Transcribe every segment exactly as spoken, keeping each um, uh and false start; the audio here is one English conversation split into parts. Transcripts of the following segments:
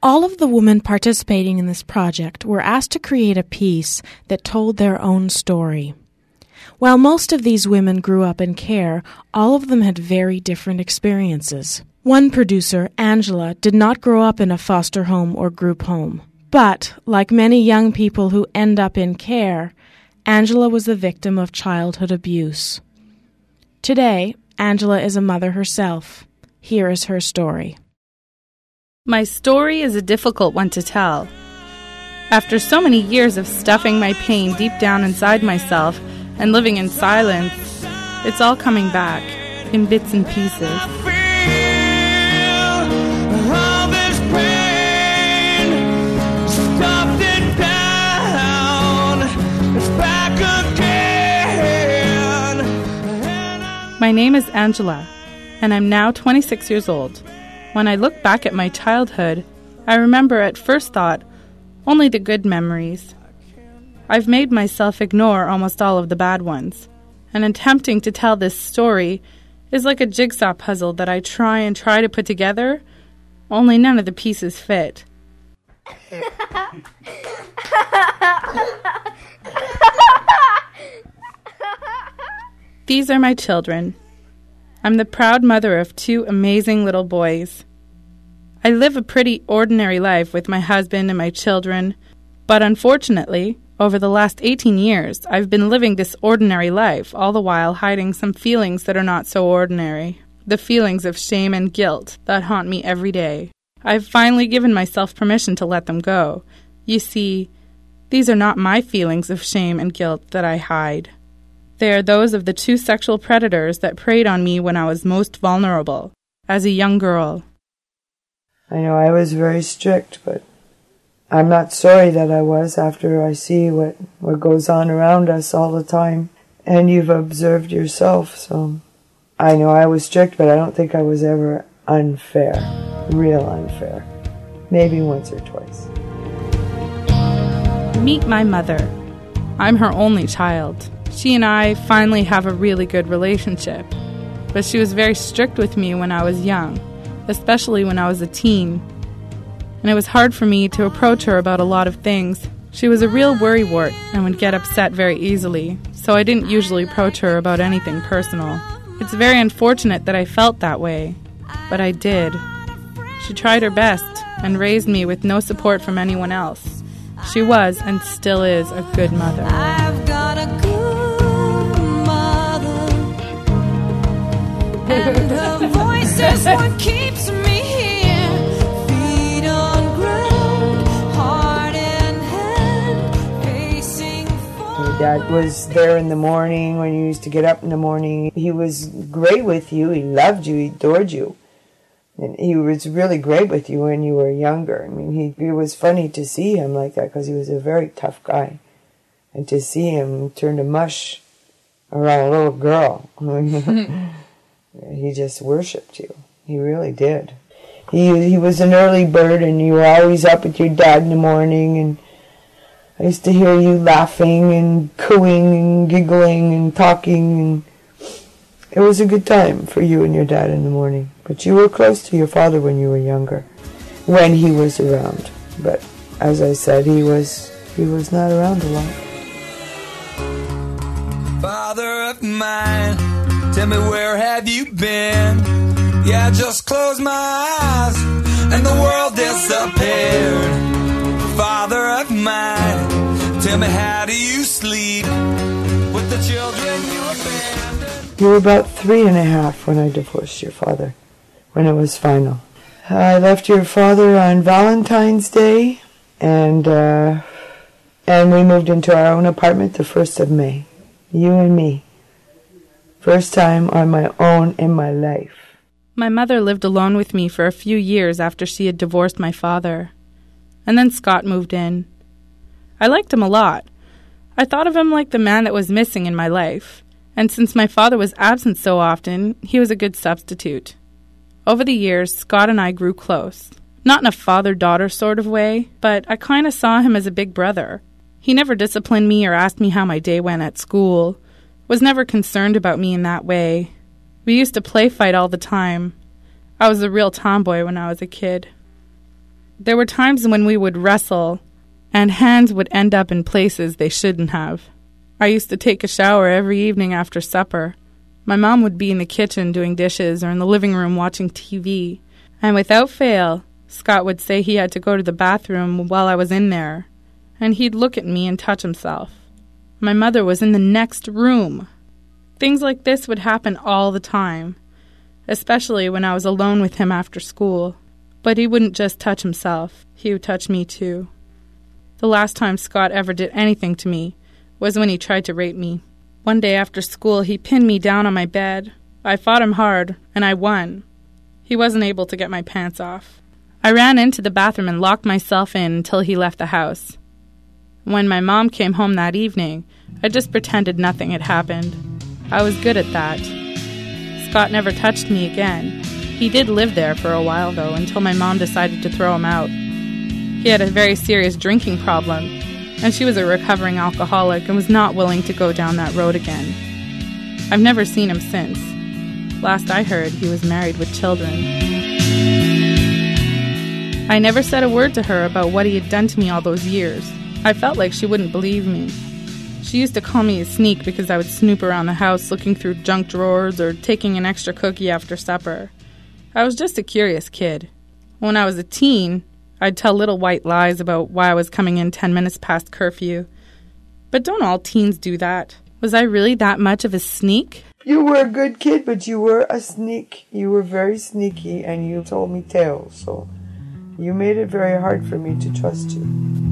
All of the women participating in this project were asked to create a piece that told their own story. While most of these women grew up in care, all of them had very different experiences. One producer, Angela, did not grow up in a foster home or group home. But, like many young people who end up in care, Angela was the victim of childhood abuse. Today, Angela is a mother herself. Here is her story. My story is a difficult one to tell. After so many years of stuffing my pain deep down inside myself and living in silence, it's all coming back in bits and pieces. My name is Angela, and I'm now twenty-six years old. When I look back at my childhood, I remember at first thought only the good memories. I've made myself ignore almost all of the bad ones, and attempting to tell this story is like a jigsaw puzzle that I try and try to put together, only none of the pieces fit. These are my children. I'm the proud mother of two amazing little boys. I live a pretty ordinary life with my husband and my children, but unfortunately, over the last eighteen years, I've been living this ordinary life, all the while hiding some feelings that are not so ordinary. The feelings of shame and guilt that haunt me every day. I've finally given myself permission to let them go. You see, these are not my feelings of shame and guilt that I hide. They are those of the two sexual predators that preyed on me when I was most vulnerable, as a young girl. I know I was very strict, but I'm not sorry that I was after I see what, what goes on around us all the time. And you've observed yourself, so I know I was strict, but I don't think I was ever unfair, real unfair. Maybe once or twice. Meet my mother. I'm her only child. She and I finally have a really good relationship, but she was very strict with me when I was young, especially when I was a teen. And it was hard for me to approach her about a lot of things. She was a real worrywart and would get upset very easily, so I didn't usually approach her about anything personal. It's very unfortunate that I felt that way, but I did. She tried her best and raised me with no support from anyone else. She was and still is a good mother. I've got a good mother, and her voice is what keeps me here. Feet on ground, heart in hand, facing forward. Your dad was there in the morning when you used to get up in the morning. He was great with you. He loved you. He adored you. And he was really great with you when you were younger. I mean, he, it was funny to see him like that because he was a very tough guy. And to see him turn to mush around a little girl, he just worshipped you. He really did. He he was an early bird, and you were always up with your dad in the morning. And I used to hear you laughing and cooing and giggling and talking. And it was a good time for you and your dad in the morning. But you were close to your father when you were younger, when he was around. But as I said, he was he was not around a lot. Father of mine, tell me, where have you been? Yeah, I just closed my eyes and the world disappeared. Father of mine, tell me, how do you sleep with the children you abandoned? You were about three and a half when I divorced your father, when it was final. I left your father on Valentine's Day, and uh, and we moved into our own apartment the first of May. You and me. First time on my own in my life. My mother lived alone with me for a few years after she had divorced my father. And then Scott moved in. I liked him a lot. I thought of him like the man that was missing in my life. And since my father was absent so often, he was a good substitute. Over the years, Scott and I grew close. Not in a father-daughter sort of way, but I kind of saw him as a big brother. He never disciplined me or asked me how my day went at school, was never concerned about me in that way. We used to play fight all the time. I was a real tomboy when I was a kid. There were times when we would wrestle, and hands would end up in places they shouldn't have. I used to take a shower every evening after supper. My mom would be in the kitchen doing dishes or in the living room watching T V, and without fail, Scott would say he had to go to the bathroom while I was in there, and he'd look at me and touch himself. My mother was in the next room. Things like this would happen all the time, especially when I was alone with him after school. But he wouldn't just touch himself, he would touch me too. The last time Scott ever did anything to me was when he tried to rape me. One day after school, he pinned me down on my bed. I fought him hard, and I won. He wasn't able to get my pants off. I ran into the bathroom and locked myself in until he left the house. When my mom came home that evening, I just pretended nothing had happened. I was good at that. Scott never touched me again. He did live there for a while, though, until my mom decided to throw him out. He had a very serious drinking problem, and she was a recovering alcoholic and was not willing to go down that road again. I've never seen him since. Last I heard, he was married with children. I never said a word to her about what he had done to me all those years. I felt like she wouldn't believe me. She used to call me a sneak because I would snoop around the house looking through junk drawers or taking an extra cookie after supper. I was just a curious kid. When I was a teen, I'd tell little white lies about why I was coming in ten minutes past curfew. But don't all teens do that? Was I really that much of a sneak? You were a good kid, but you were a sneak. You were very sneaky, and you told me tales, so you made it very hard for me to trust you.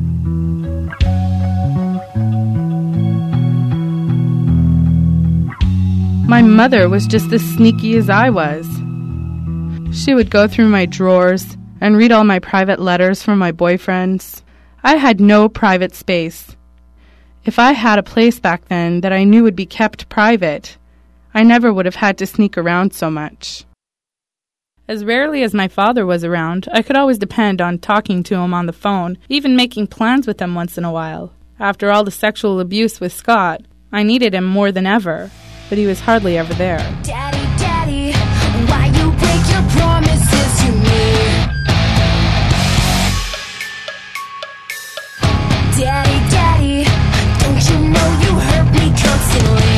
My mother was just as sneaky as I was. She would go through my drawers and read all my private letters from my boyfriends. I had no private space. If I had a place back then that I knew would be kept private, I never would have had to sneak around so much. As rarely as my father was around, I could always depend on talking to him on the phone, even making plans with him once in a while. After all the sexual abuse with Scott, I needed him more than ever, but he was hardly ever there. Daddy, Daddy, why you break your promises to me? Daddy, Daddy, don't you know you hurt me constantly?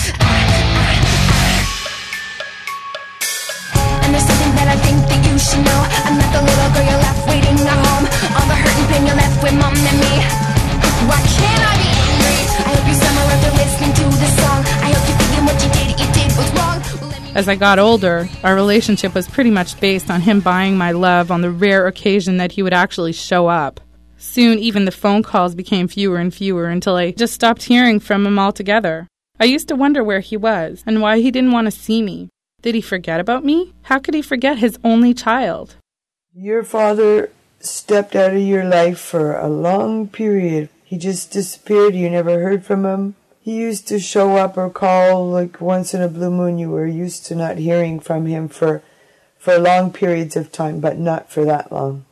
And there's something that I think that you should know. I'm not the little girl you left waiting at home. All the hurt and pain you left with Mom and me. Why can't I be angry? I hope you summer after listening to this song. I hope you're thinking what you did, you did was wrong. As I got older, our relationship was pretty much based on him buying my love on the rare occasion that he would actually show up. Soon, even the phone calls became fewer and fewer until I just stopped hearing from him altogether. I used to wonder where he was and why he didn't want to see me. Did he forget about me? How could he forget his only child? Your father stepped out of your life for a long period. He just disappeared. You never heard from him. He used to show up or call like once in a blue moon. You were used to not hearing from him for, for long periods of time, but not for that long.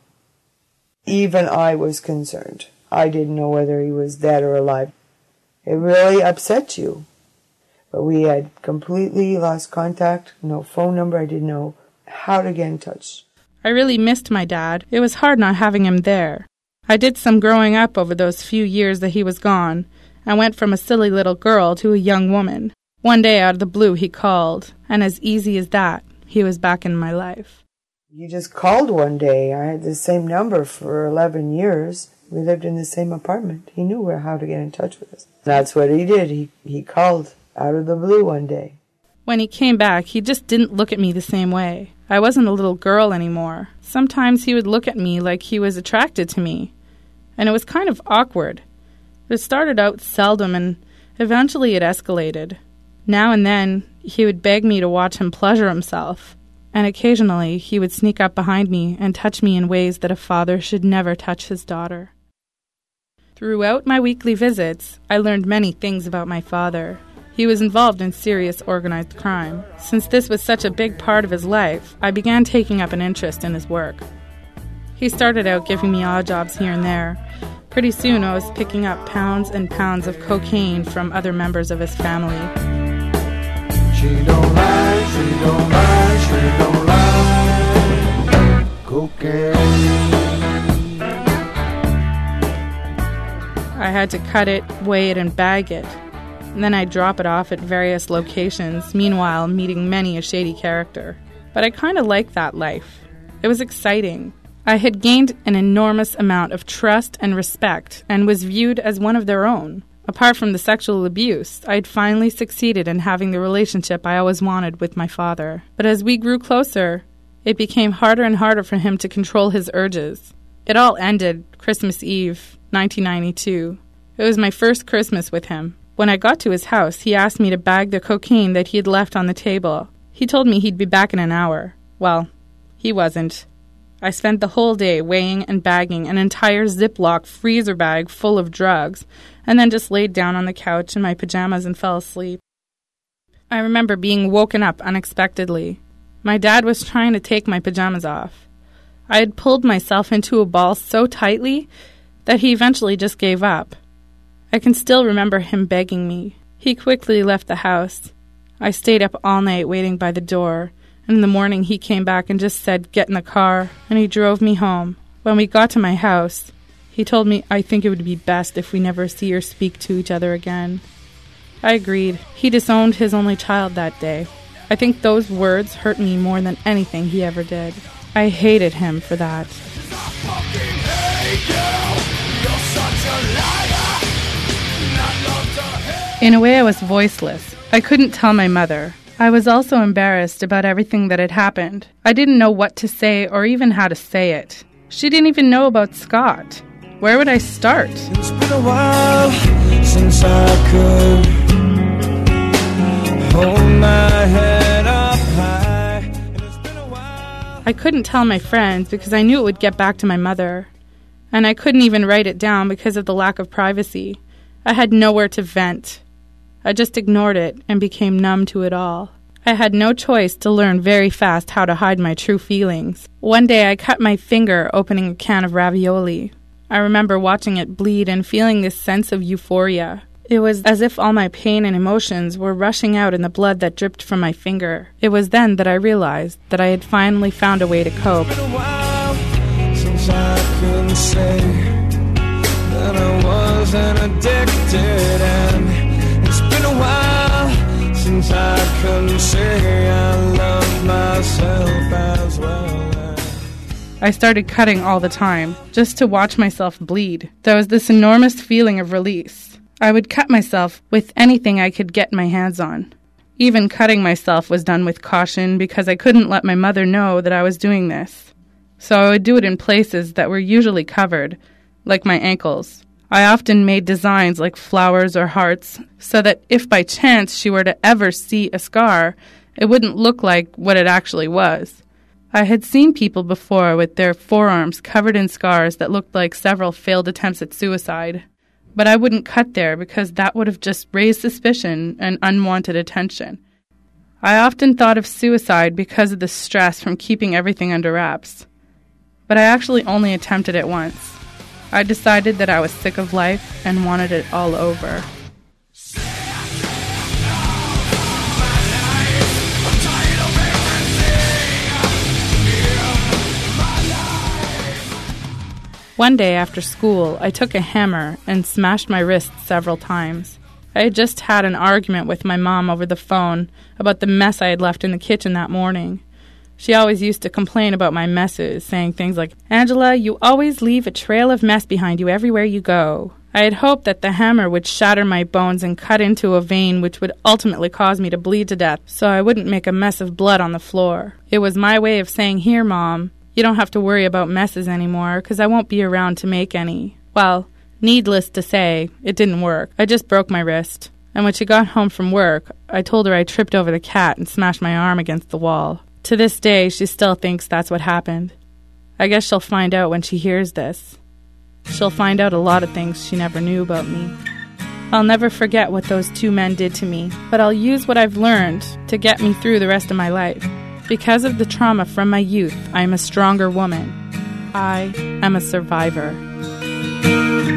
Even I was concerned. I didn't know whether he was dead or alive. It really upset you. But we had completely lost contact, no phone number. I didn't know how to get in touch. I really missed my dad. It was hard not having him there. I did some growing up over those few years that he was gone. I went from a silly little girl to a young woman. One day out of the blue he called, and as easy as that, he was back in my life. He just called one day. I had the same number for eleven years. We lived in the same apartment. He knew where how to get in touch with us. That's what he did. He he called out of the blue one day. When he came back, he just didn't look at me the same way. I wasn't a little girl anymore. Sometimes he would look at me like he was attracted to me, and it was kind of awkward. It started out seldom, and eventually it escalated. Now and then, he would beg me to watch him pleasure himself, and occasionally he would sneak up behind me and touch me in ways that a father should never touch his daughter. Throughout my weekly visits, I learned many things about my father. He was involved in serious organized crime. Since this was such a big part of his life, I began taking up an interest in his work. He started out giving me odd jobs here and there. Pretty soon I was picking up pounds and pounds of cocaine from other members of his family. She don't lie, she don't lie, she don't lie. Cocaine. I had to cut it, weigh it, and bag it. And then I'd drop it off at various locations, meanwhile meeting many a shady character. But I kind of liked that life. It was exciting. I had gained an enormous amount of trust and respect and was viewed as one of their own. Apart from the sexual abuse, I'd finally succeeded in having the relationship I always wanted with my father. But as we grew closer, it became harder and harder for him to control his urges. It all ended Christmas Eve, nineteen ninety-two. It was my first Christmas with him. When I got to his house, he asked me to bag the cocaine that he had left on the table. He told me he'd be back in an hour. Well, he wasn't. I spent the whole day weighing and bagging an entire Ziploc freezer bag full of drugs, and then just laid down on the couch in my pajamas and fell asleep. I remember being woken up unexpectedly. My dad was trying to take my pajamas off. I had pulled myself into a ball so tightly that he eventually just gave up. I can still remember him begging me. He quickly left the house. I stayed up all night waiting by the door, and in the morning he came back and just said, "Get in the car," and he drove me home. When we got to my house, he told me I think it would be best if we never see or speak to each other again. I agreed. He disowned his only child that day. I think those words hurt me more than anything he ever did. I hated him for that. In a way, I was voiceless. I couldn't tell my mother. I was also embarrassed about everything that had happened. I didn't know what to say or even how to say it. She didn't even know about Scott. Where would I start? It's been a while since I could hold my head up high. It's been a while. I couldn't tell my friends because I knew it would get back to my mother. And I couldn't even write it down because of the lack of privacy. I had nowhere to vent. I just ignored it and became numb to it all. I had no choice to learn very fast how to hide my true feelings. One day I cut my finger opening a can of ravioli. I remember watching it bleed and feeling this sense of euphoria. It was as if all my pain and emotions were rushing out in the blood that dripped from my finger. It was then that I realized that I had finally found a way to cope. It's been a while since I could say that I wasn't addicted, and it's been a while since I could say I love myself as well. I started cutting all the time, just to watch myself bleed. There was this enormous feeling of release. I would cut myself with anything I could get my hands on. Even cutting myself was done with caution because I couldn't let my mother know that I was doing this. So I would do it in places that were usually covered, like my ankles. I often made designs like flowers or hearts, so that if by chance she were to ever see a scar, it wouldn't look like what it actually was. I had seen people before with their forearms covered in scars that looked like several failed attempts at suicide. But I wouldn't cut there because that would have just raised suspicion and unwanted attention. I often thought of suicide because of the stress from keeping everything under wraps. But I actually only attempted it once. I decided that I was sick of life and wanted it all over. One day after school, I took a hammer and smashed my wrist several times. I had just had an argument with my mom over the phone about the mess I had left in the kitchen that morning. She always used to complain about my messes, saying things like, "Angela, you always leave a trail of mess behind you everywhere you go." I had hoped that the hammer would shatter my bones and cut into a vein which would ultimately cause me to bleed to death, so I wouldn't make a mess of blood on the floor. It was my way of saying, "Here, Mom, you don't have to worry about messes anymore, because I won't be around to make any." Well, needless to say, it didn't work. I just broke my wrist. And when she got home from work, I told her I tripped over the cat and smashed my arm against the wall. To this day, she still thinks that's what happened. I guess she'll find out when she hears this. She'll find out a lot of things she never knew about me. I'll never forget what those two men did to me, but I'll use what I've learned to get me through the rest of my life. Because of the trauma from my youth, I am a stronger woman. I am a survivor.